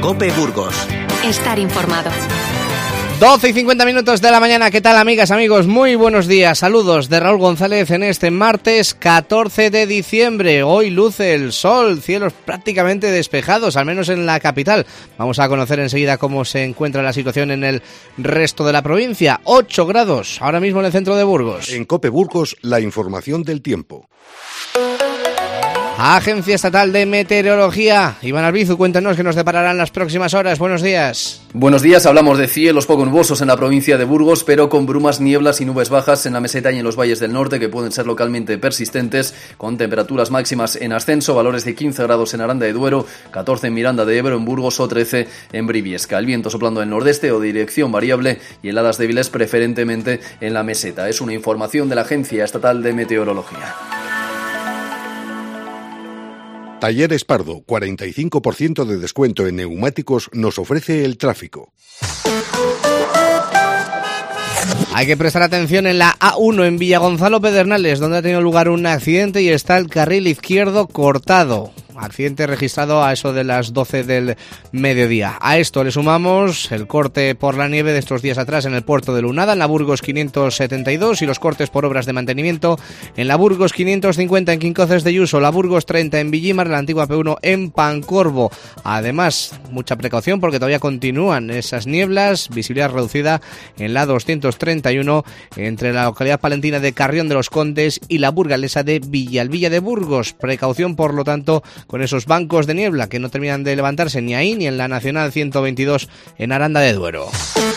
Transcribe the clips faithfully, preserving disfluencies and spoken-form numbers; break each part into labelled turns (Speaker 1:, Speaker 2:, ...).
Speaker 1: COPE Burgos.
Speaker 2: Estar informado.
Speaker 3: doce y cincuenta minutos de la mañana. ¿Qué tal, amigas, amigos? Muy buenos días. Saludos de Raúl González en este martes catorce de diciembre. Hoy luce el sol, cielos prácticamente despejados, al menos en la capital. Vamos a conocer enseguida cómo se encuentra la situación en el resto de la provincia. ocho grados ahora mismo en el centro de Burgos.
Speaker 4: En COPE Burgos, la información del tiempo.
Speaker 3: Agencia Estatal de Meteorología. Iván Albizu, cuéntanos qué nos depararán las próximas horas. Buenos días.
Speaker 5: Buenos días, hablamos de cielos poco nubosos en la provincia de Burgos, pero con brumas, nieblas y nubes bajas en la meseta y en los valles del norte que pueden ser localmente persistentes, con temperaturas máximas en ascenso, valores de quince grados en Aranda de Duero, catorce en Miranda de Ebro, en Burgos o trece en Briviesca. El viento soplando del nordeste o de dirección variable y heladas débiles preferentemente en la meseta. Es una información de la Agencia Estatal de Meteorología.
Speaker 4: Talleres Pardo, cuarenta y cinco por ciento de descuento en neumáticos nos ofrece el tráfico.
Speaker 3: Hay que prestar atención en la A uno en Villagonzalo Pedernales, donde ha tenido lugar un accidente y está el carril izquierdo cortado. Accidente registrado a eso de las doce del mediodía. A esto le sumamos el corte por la nieve de estos días atrás en el puerto de Lunada, en la Burgos quinientos setenta y dos, y los cortes por obras de mantenimiento en la Burgos quinientos cincuenta en Quincoces de Yuso, la Burgos treinta en Villimar, la antigua P uno en Pancorbo. Además, mucha precaución porque todavía continúan esas nieblas, visibilidad reducida en la doscientos treinta y uno entre la localidad palentina de Carrión de los Condes y la burgalesa de Villalbilla de Burgos. Precaución, por lo tanto, con esos bancos de niebla que no terminan de levantarse ni ahí ni en la Nacional ciento veintidós en Aranda de Duero.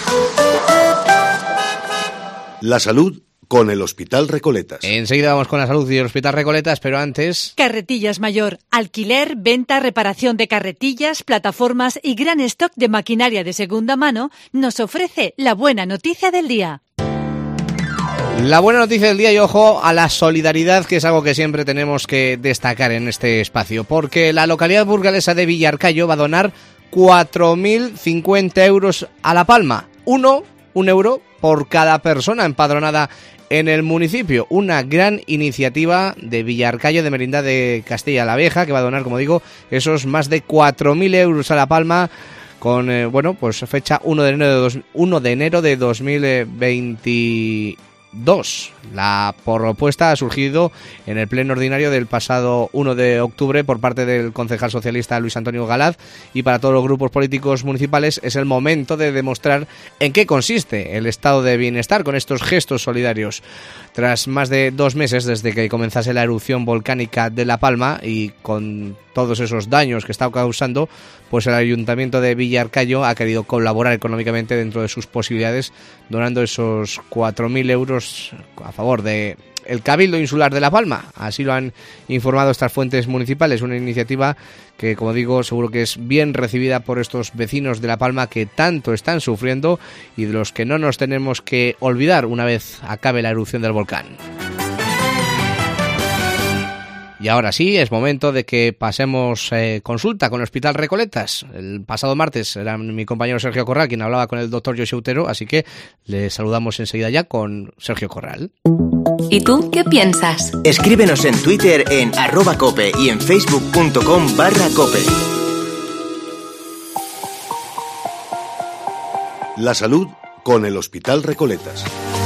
Speaker 4: La salud con el Hospital Recoletas.
Speaker 3: Enseguida vamos con la salud y el Hospital Recoletas, pero antes...
Speaker 6: Carretillas Mayor. Alquiler, venta, reparación de carretillas, plataformas y gran stock de maquinaria de segunda mano nos ofrece la buena noticia del día.
Speaker 3: La buena noticia del día, y ojo a la solidaridad, que es algo que siempre tenemos que destacar en este espacio, porque la localidad burgalesa de Villarcayo va a donar cuatro mil cincuenta euros a La Palma. Uno, un euro por cada persona empadronada en el municipio. Una gran iniciativa de Villarcayo, de Merindad de Castilla la Vieja, que va a donar, como digo, esos más de cuatro mil euros a La Palma, con, eh, bueno, pues fecha uno de enero de dos mil veintidós. La propuesta ha surgido en el pleno ordinario del pasado uno de octubre por parte del concejal socialista Luis Antonio Galaz, y para todos los grupos políticos municipales es el momento de demostrar en qué consiste el estado de bienestar con estos gestos solidarios. Tras más de dos meses desde que comenzase la erupción volcánica de La Palma y con todos esos daños que está causando, pues el Ayuntamiento de Villarcayo ha querido colaborar económicamente dentro de sus posibilidades, donando esos cuatro mil euros a favor de el Cabildo Insular de La Palma. Así lo han informado estas fuentes municipales, una iniciativa que, como digo, seguro que es bien recibida por estos vecinos de La Palma que tanto están sufriendo y de los que no nos tenemos que olvidar una vez acabe la erupción del volcán. Y ahora sí, es momento de que pasemos eh, consulta con el Hospital Recoletas. El pasado martes era mi compañero Sergio Corral quien hablaba con el doctor José Utero, así que le saludamos enseguida ya con Sergio Corral.
Speaker 2: ¿Y tú qué piensas?
Speaker 1: Escríbenos en Twitter en arroba cope y en facebook.com barra cope.
Speaker 4: La salud con el Hospital Recoletas.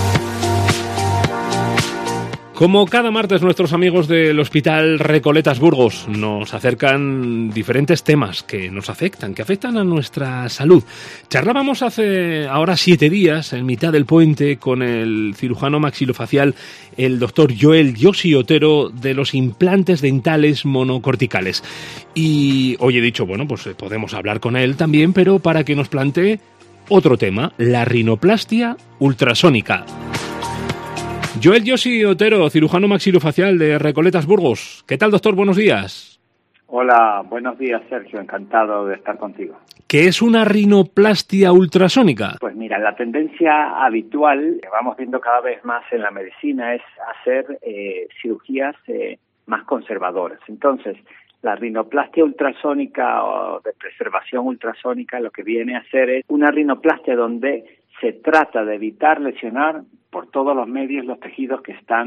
Speaker 7: Como cada martes, nuestros amigos del Hospital Recoletas Burgos nos acercan diferentes temas que nos afectan, que afectan a nuestra salud. Charlábamos hace ahora siete días, en mitad del puente, con el cirujano maxilofacial, el doctor Joel Josi Otero, de los implantes dentales monocorticales. Y hoy he dicho, bueno, pues podemos hablar con él también, pero para que nos plantee otro tema, la rinoplastia ultrasónica. Joel Josi Otero, cirujano maxilofacial de Recoletas Burgos. ¿Qué tal, doctor? Buenos días.
Speaker 8: Hola, buenos días, Sergio. Encantado de estar contigo.
Speaker 7: ¿Qué es una rinoplastia ultrasónica?
Speaker 8: Pues mira, la tendencia habitual que vamos viendo cada vez más en la medicina es hacer eh, cirugías eh, más conservadoras. Entonces, la rinoplastia ultrasónica o de preservación ultrasónica lo que viene a hacer es una rinoplastia donde se trata de evitar lesionar por todos los medios los tejidos que están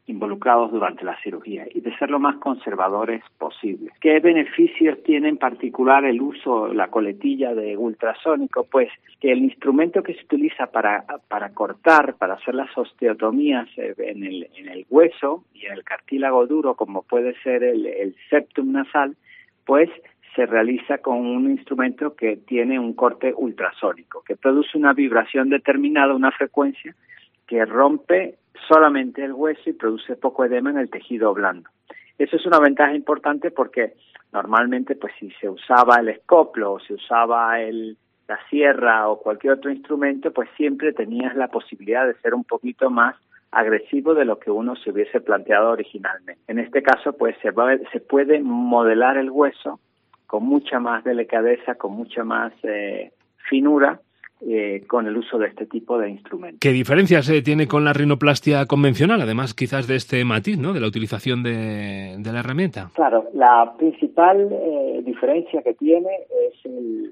Speaker 8: involucrados durante la cirugía y de ser lo más conservadores posible. ¿Qué beneficios tiene en particular el uso, la coletilla de ultrasónico? Pues que el instrumento que se utiliza para, para cortar, para hacer las osteotomías en el, en el hueso y en el cartílago duro, como puede ser el, el septum nasal, pues se realiza con un instrumento que tiene un corte ultrasónico, que produce una vibración determinada, una frecuencia que rompe solamente el hueso y produce poco edema en el tejido blando. Eso es una ventaja importante porque normalmente pues si se usaba el escoplo o se usaba el, la sierra o cualquier otro instrumento, pues siempre tenías la posibilidad de ser un poquito más agresivo de lo que uno se hubiese planteado originalmente. En este caso pues se, va, se puede modelar el hueso con mucha más delicadeza, con mucha más eh, finura, Eh, con el uso de este tipo de instrumentos.
Speaker 7: ¿Qué diferencias eh, tiene con la rinoplastia convencional? Además, quizás de este matiz, ¿no?, de la utilización de, de la herramienta.
Speaker 8: Claro, la principal eh, diferencia que tiene es el,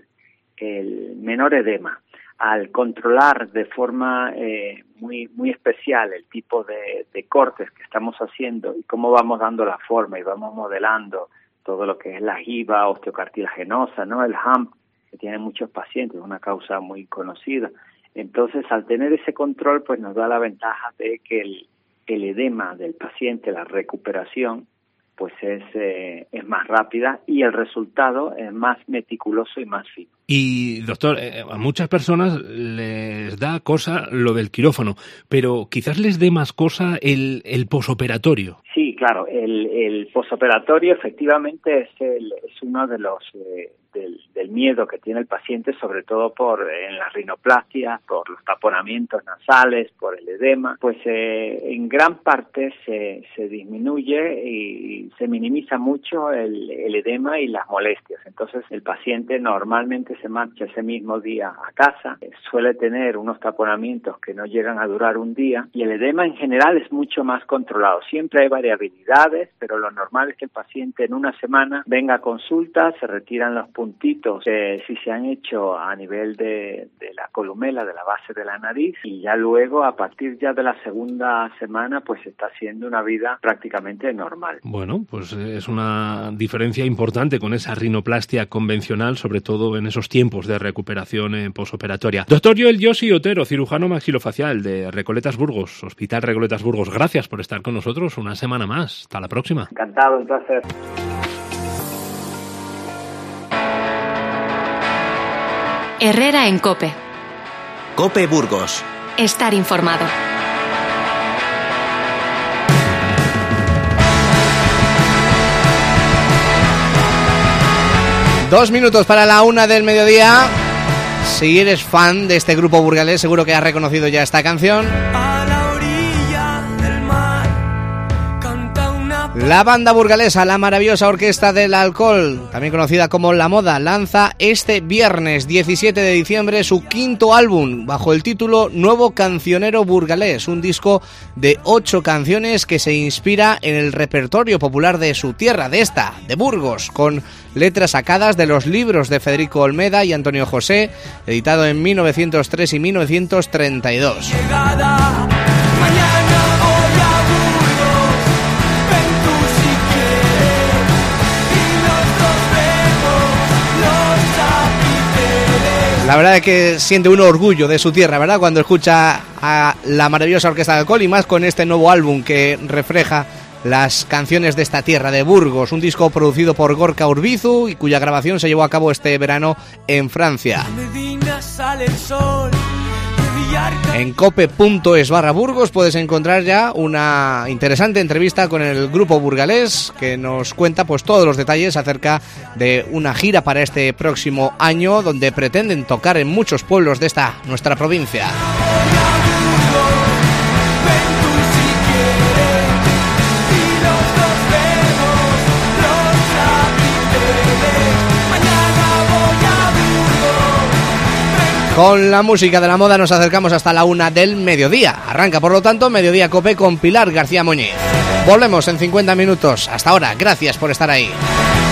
Speaker 8: el menor edema. Al controlar de forma eh, muy muy especial el tipo de, de cortes que estamos haciendo y cómo vamos dando la forma y vamos modelando todo lo que es la jiba osteocartilaginosa, ¿no?, el hump, que tienen muchos pacientes, una causa muy conocida. Entonces, al tener ese control, pues nos da la ventaja de que el, el edema del paciente, la recuperación, pues es, eh, es más rápida y el resultado es más meticuloso y más fino.
Speaker 7: Y, doctor, eh, a muchas personas les da cosa lo del quirófano, pero quizás les dé más cosa el, el posoperatorio.
Speaker 8: Sí, claro, el, el posoperatorio efectivamente es, el, es uno de los... Eh, Del, del miedo que tiene el paciente, sobre todo por en la rinoplastia, por los taponamientos nasales, por el edema, pues eh, en gran parte se, se disminuye y se minimiza mucho el, el edema y las molestias. Entonces el paciente normalmente se marcha ese mismo día a casa, suele tener unos taponamientos que no llegan a durar un día y el edema en general es mucho más controlado. Siempre hay variabilidades, pero lo normal es que el paciente en una semana venga a consulta, se retiran los puntos puntitos eh, si se han hecho a nivel de, de la columela, de la base de la nariz, y ya luego a partir ya de la segunda semana pues está haciendo una vida prácticamente normal.
Speaker 7: Bueno, pues es una diferencia importante con esa rinoplastia convencional, sobre todo en esos tiempos de recuperación eh, posoperatoria. Doctor Joel Josi Otero, cirujano maxilofacial de Recoletas Burgos, Hospital Recoletas Burgos, gracias por estar con nosotros una semana más. Hasta la próxima.
Speaker 8: Encantado, un placer.
Speaker 2: Herrera en COPE.
Speaker 1: COPE Burgos.
Speaker 2: Estar informado.
Speaker 3: Dos minutos para la una del mediodía. Si eres fan de este grupo burgalés, seguro que has reconocido ya esta canción. La banda burgalesa, la maravillosa Orquesta del Alcohol, también conocida como La Moda, lanza este viernes diecisiete de diciembre su quinto álbum bajo el título Nuevo Cancionero Burgalés, un disco de ocho canciones que se inspira en el repertorio popular de su tierra, de esta, de Burgos, con letras sacadas de los libros de Federico Olmeda y Antonio José, editado en mil novecientos tres y mil novecientos treinta y dos. La verdad es que siente un orgullo de su tierra, ¿verdad?, cuando escucha a la maravillosa Orquesta del Alcohol, y más con este nuevo álbum que refleja las canciones de esta tierra de Burgos, un disco producido por Gorka Urbizu y cuya grabación se llevó a cabo este verano en Francia. En cope.es barra Burgos puedes encontrar ya una interesante entrevista con el grupo burgalés que nos cuenta pues todos los detalles acerca de una gira para este próximo año donde pretenden tocar en muchos pueblos de esta nuestra provincia. Con la música de La Moda nos acercamos hasta la una del mediodía. Arranca, por lo tanto, Mediodía Cope con Pilar García Muñiz. Volvemos en cincuenta minutos. Hasta ahora, gracias por estar ahí.